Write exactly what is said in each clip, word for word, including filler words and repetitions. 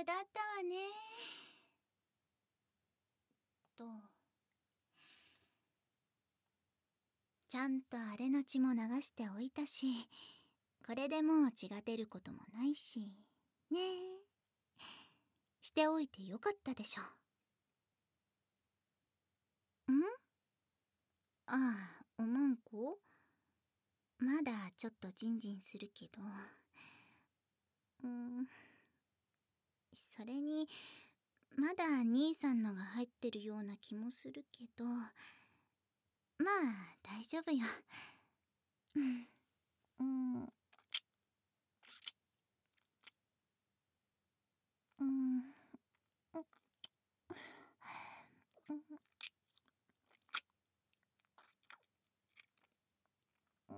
れだったわね。と。ちゃんとあれの血も流しておいたし、これでもう血が出ることもないし、ねえ。しておいてよかったでしょ。ん？ああ、おまんこ？まだちょっとジンジンするけど。うーん。それに、まだ兄さんのが入ってるような気もするけど、まあ大丈夫よ。うん。うん。うん。うん。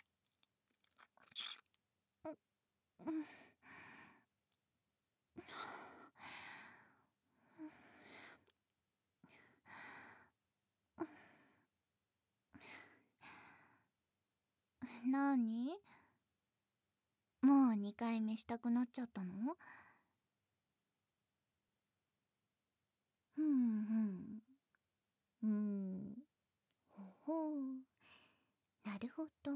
なーに？もうにかいめしたくなっちゃったの？ふんふん。うーん。ほほう。なるほど。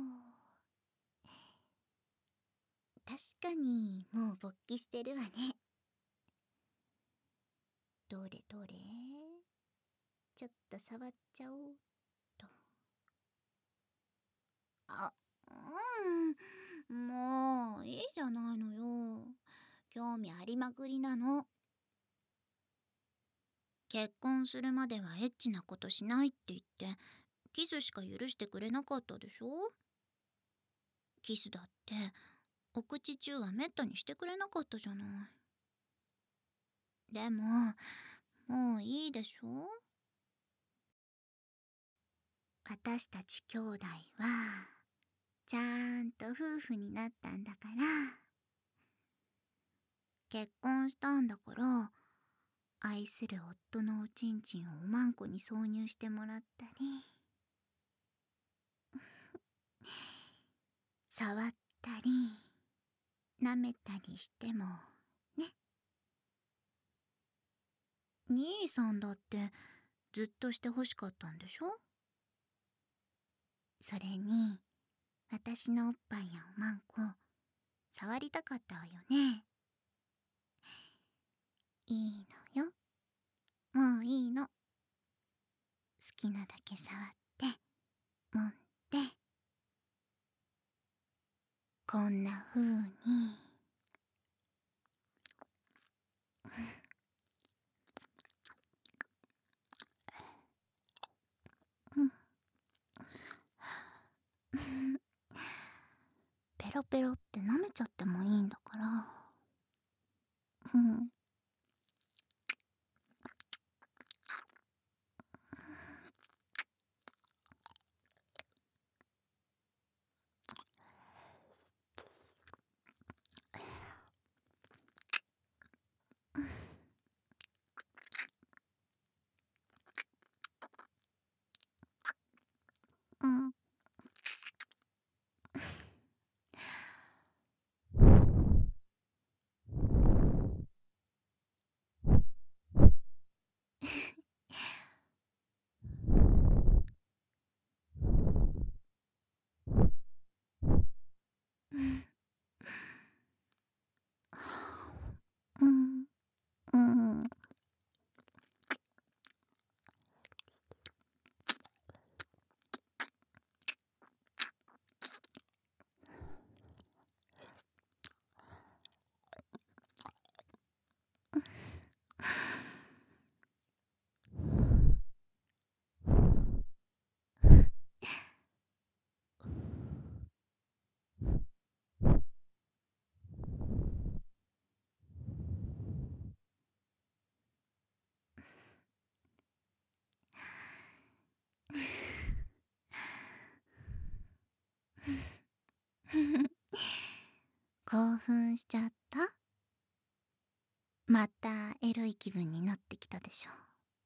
確かにもう勃起してるわね。どれどれ。ちょっと触っちゃおうっと。あ、うん。もういいじゃないのよ。興味ありまくりなの。結婚するまではエッチなことしないって言ってキスしか許してくれなかったでしょ。キスだってお口中はめったにしてくれなかったじゃない。でももういいでしょ。私たち兄弟はちゃんと夫婦になったんだから。結婚したんだから愛する夫のおちんちんをおまんこに挿入してもらったり触ったり舐めたりしてもね。兄さんだってずっとしてほしかったんでしょ。それに私のおっぱいやおまんこ触りたかったわよね。いいのよ、もういいの。好きなだけ触って揉んでこんな風にペロペロって舐めちゃってもいいんだから。うん。うん。うん。うん。興奮しちゃった？またエロい気分になってきたでしょ。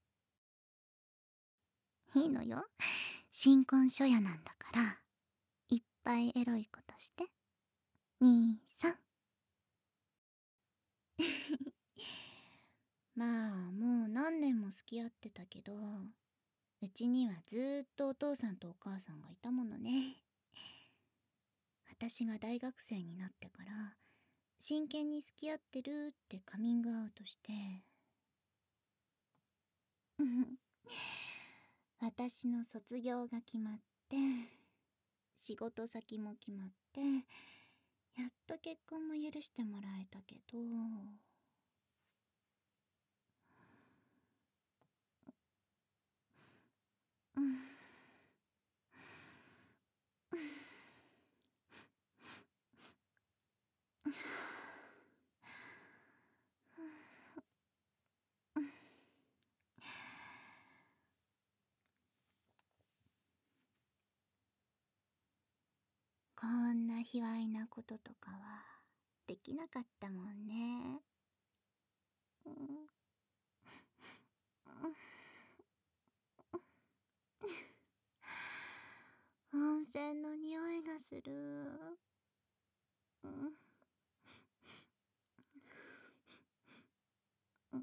いいのよ、新婚初夜なんだからいっぱいエロいことして。兄さん。 まあもう何年も付き合ってたけど、うちにはずーっとお父さんとお母さんがいたものね。私が大学生になってから真剣に付き合ってるってカミングアウトして、私の卒業が決まって仕事先も決まって、やっと結婚も許してもらえたけど、うん、こんな卑猥なこととかはできなかったもんね。うん、温泉の匂いがする。うん、うん、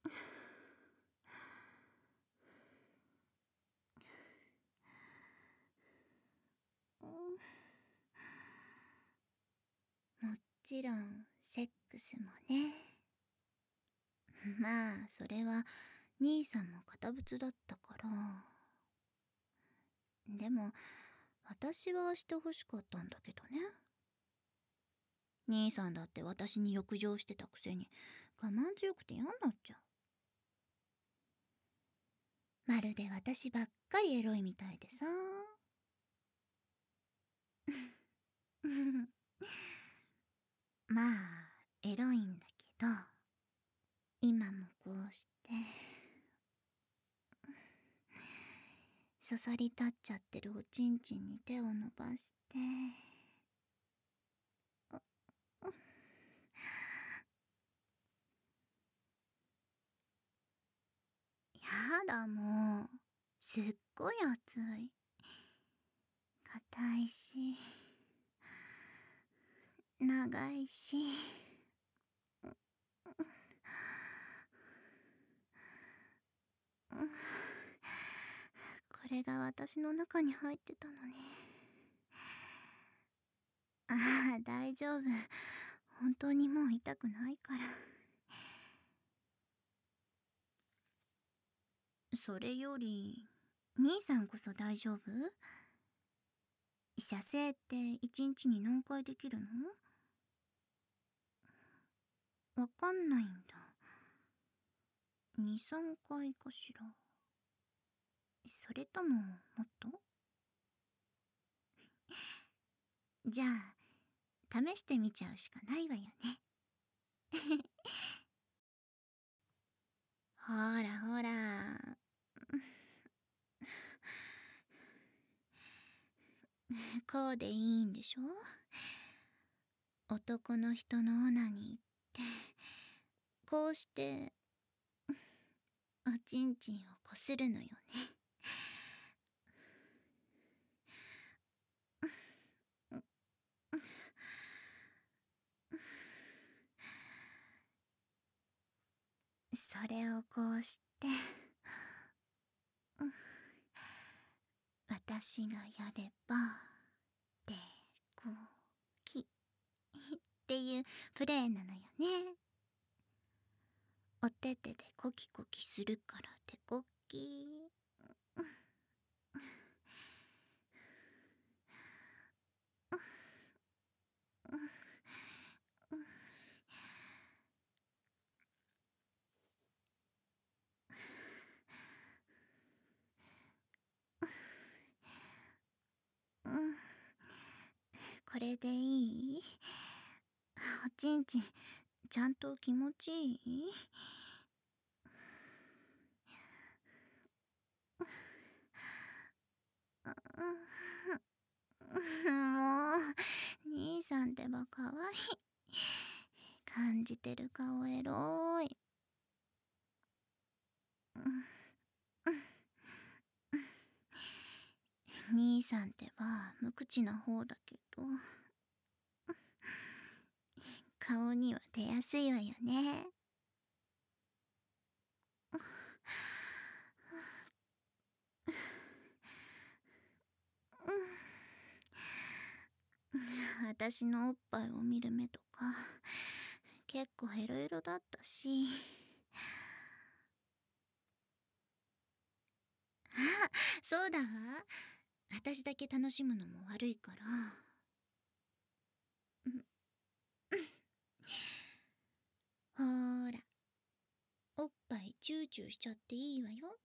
もちろんセックスもね。まあそれは兄さんも堅物だったから。でも私はしてほしかったんだけどね。兄さんだって私に欲情してたくせに我慢強くて嫌になっちゃう。まるで私ばっかりエロいみたいでさ。まあエロいんだけど、今もこうしてそそり立っちゃってるおちんちんに手を伸ばして、やだもう、すっごい熱い。硬いし長いし、これが私の中に入ってたのね。ああ、大丈夫。本当にもう痛くないから。それより兄さんこそ大丈夫？射精って一日に何回できるの？わかんないんだ。に、さんかいかしら。それとももっと？じゃあ試してみちゃうしかないわよね。ほらほら。こうでいいんでしょ？男の人のオナニーってこうしておちんちんをこするのよね。それをこうして私がやればでこきっていうプレーなのよね。お手手でコキコキするから手こき。うん、これでいい？おちんちんちゃんと気持ちいい？もう兄さんってばかわいい。感じてる顔エロい。兄さんってば無口な方だけど顔には出やすいわよね。私のおっぱいを見る目とか結構ヘロヘロだったし。あ、そうだわ。私だけ楽しむのも悪いから。ほーら、おっぱいチューチューしちゃっていいわよ。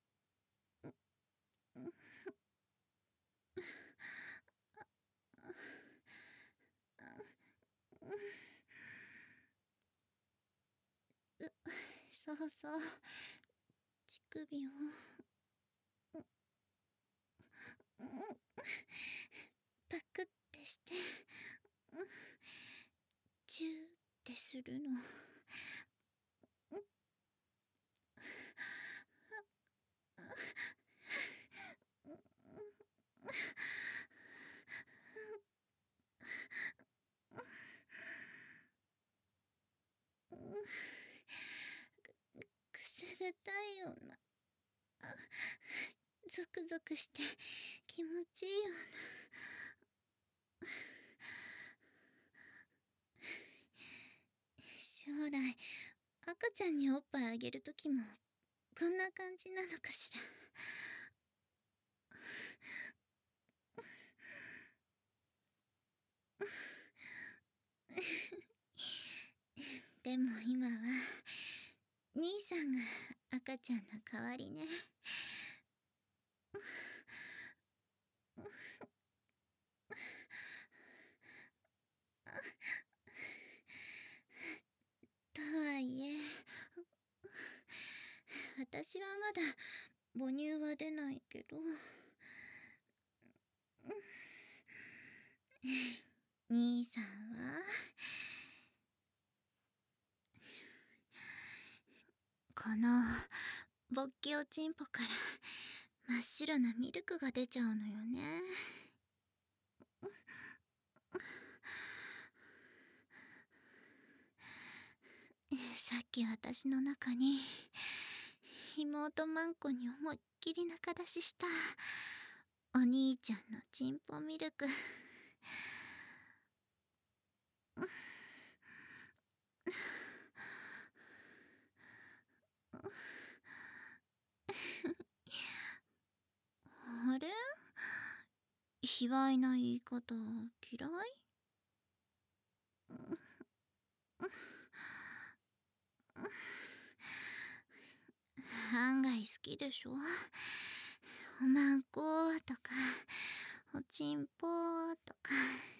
そうそう、乳首をパクってしてチューってするの。くすぐったいような、ゾクゾクして気持ちいいような。将来赤ちゃんにおっぱいあげるときもこんな感じなのかしら。でも今は兄さんが赤ちゃんの代わりね。とはいえ私はまだ母乳は出ないけど、兄さんはこの勃起おちんぽから真っ白なミルクが出ちゃうのよね。さっき私の中に妹マンコに思いっきり仲出ししたお兄ちゃんのチンポミルク。あれ、卑猥な言い方嫌い？案外好きでしょ。おまんことかおちんぽとか。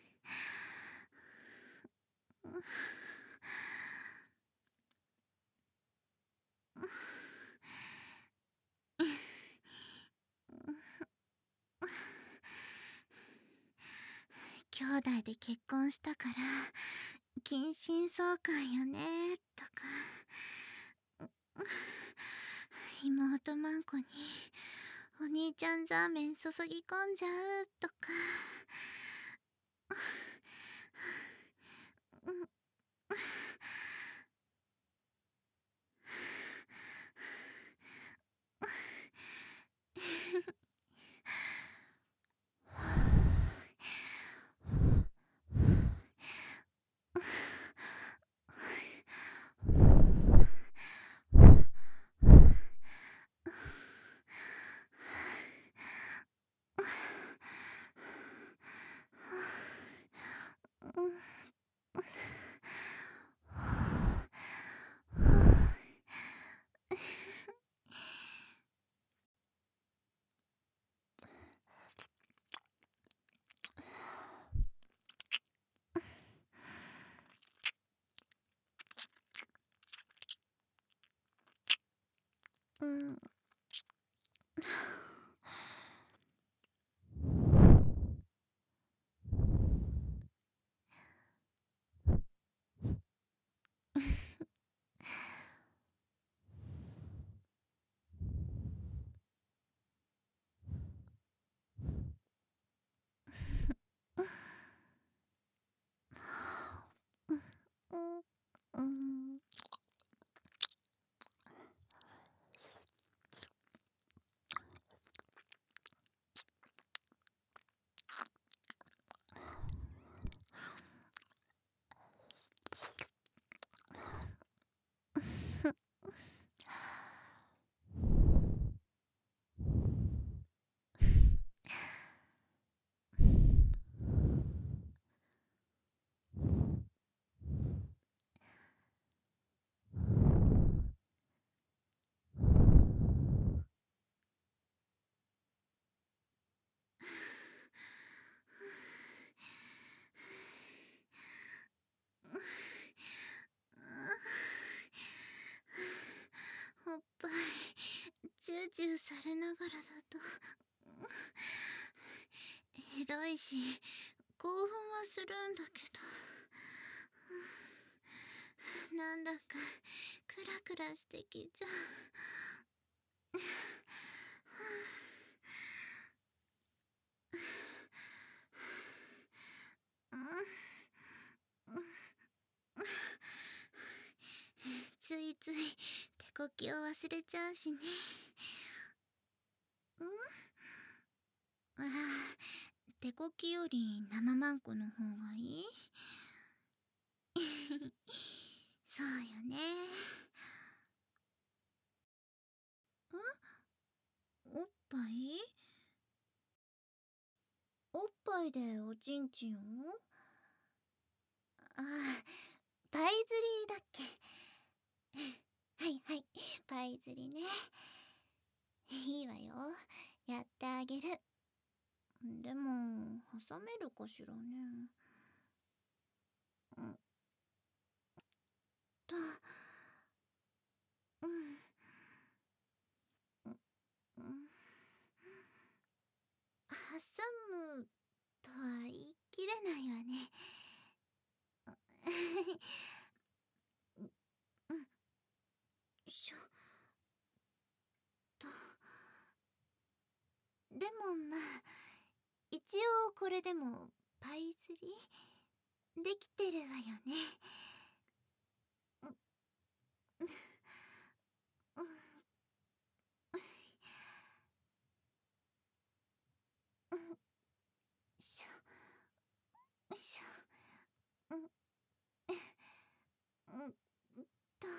兄弟で結婚したから近親相関よねとか、妹マンコにお兄ちゃんザーメン注ぎ込んじゃうとか。うん。 れながらだとエロいし興奮はするんだけど、なんだかクラクラしてきちゃう。ついつい手こきを忘れちゃうしね。ん？ああ、手こきより生マンコの方がいい？そうよね。ん？おっぱい？おっぱいでおちんちんを？ああ、パイ釣りだっけ？はいはい、パイ釣りね。いいわよ、やってあげる。でも挟めるかしらね。うんと、うん、うん、挟むとは言い切れないわね。うん、しょと。でもまあ、一応これでもパイ釣りできてるわよね。うん、うん、うん、しょ、しょ、うん、うんと、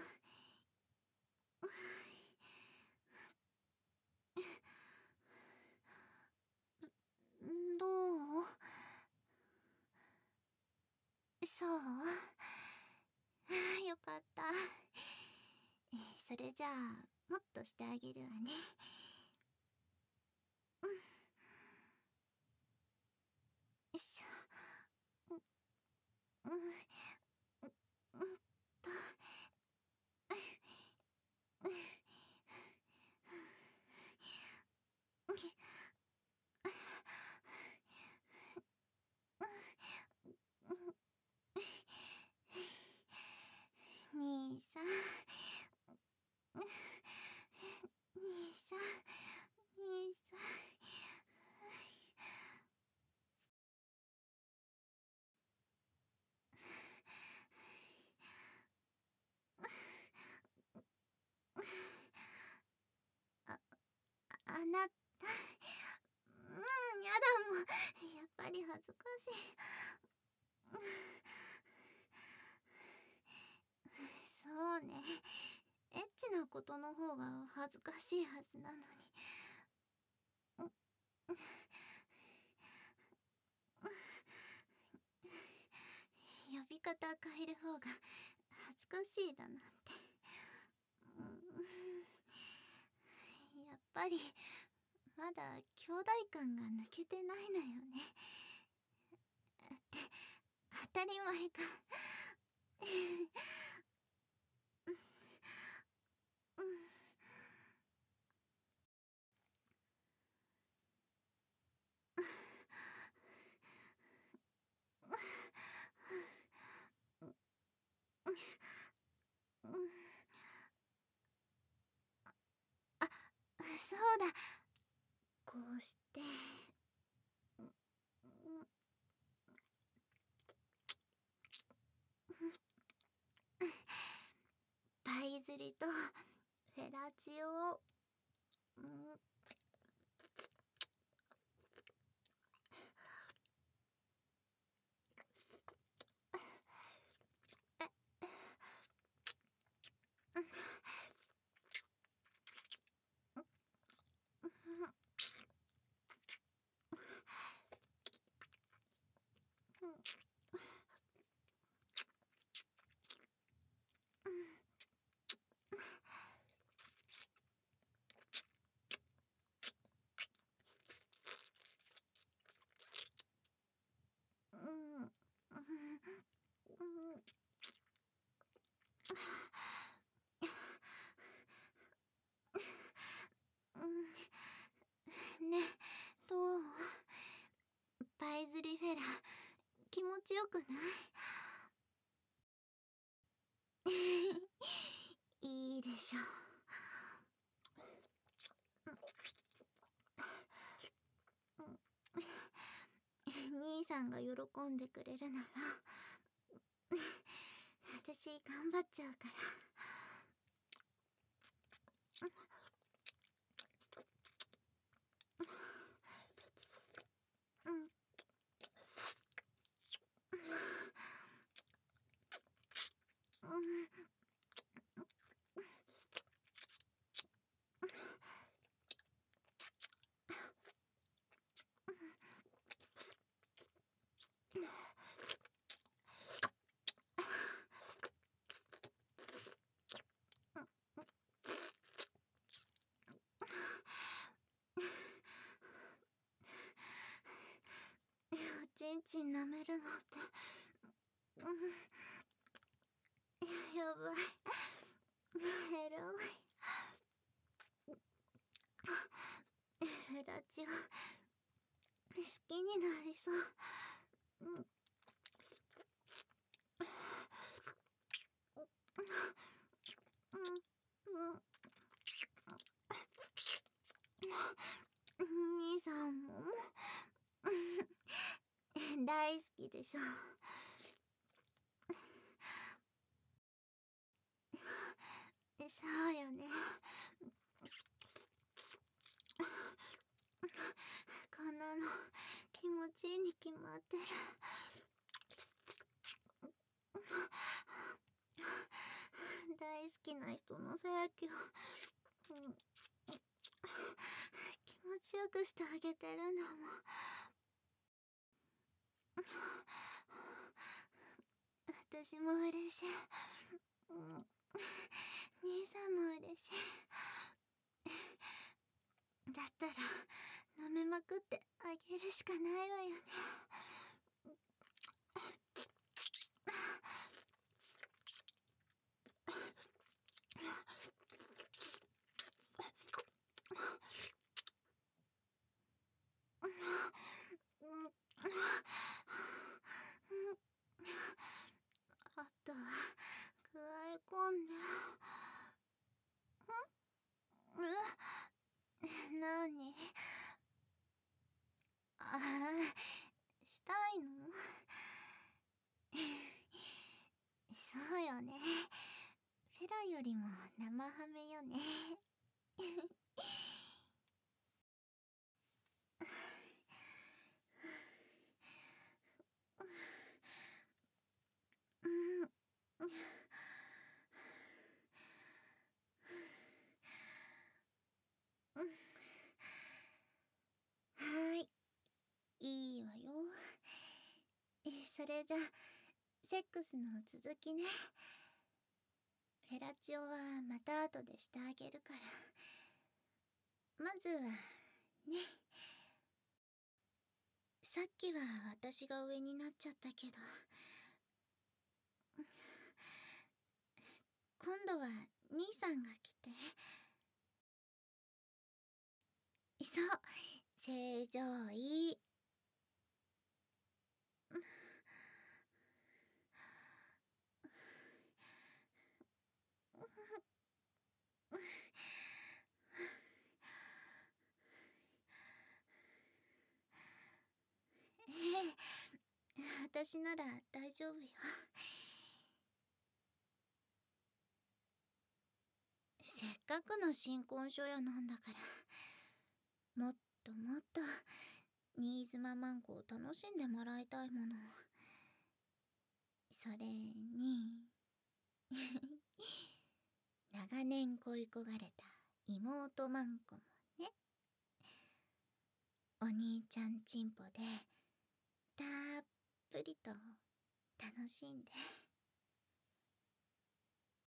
どう？そう？よかった。えーそれじゃあもっとしてあげるわね。うん、よいしょ。うん、うん、うんと、うん、兄さん、兄さん、兄さん。あ、あなた、うん、やだもん。やっぱり恥ずかしい。そうね。エッチなことの方が恥ずかしいはずなのに。呼び方変える方が恥ずかしいだなんて。うん、やっぱりまだ兄弟感が抜けてないのよね。って当たり前か。うん、うん、あ、そうだ。こうして、うん、パイ釣りとフェラチオを、うん、うん、うん、うん、 ずりフェラ気持ちよくないいいでしょ兄さんが喜んでくれるなら私頑張っちゃうからうんおちんちん舐めるのってやばいエロいフェラチオ好きになりそううん兄さんも大好きでしょそうよねこんなの気持ちいいに決まってる大好きな人のさやきを、うん、気持ちよくしてあげてるんだもん私も嬉しい、うん、兄さんも嬉しいだったら舐めまくってあげるしかないわよねあとは加え込んでんなにああしたいのそうよねフェラよりも生ハメよねうんはいいいわよそれじゃセックスの続きねフェラチオはまた後でしてあげるからまずはねさっきは私が上になっちゃったけど今度は兄さんが来てそう正常位ええ私なら大丈夫よせっかくの新婚初夜なんだからもっともっと新妻マンコを楽しんでもらいたいものそれに長年恋焦がれた妹マンコもねお兄ちゃんチンポでたっぷりと楽しんで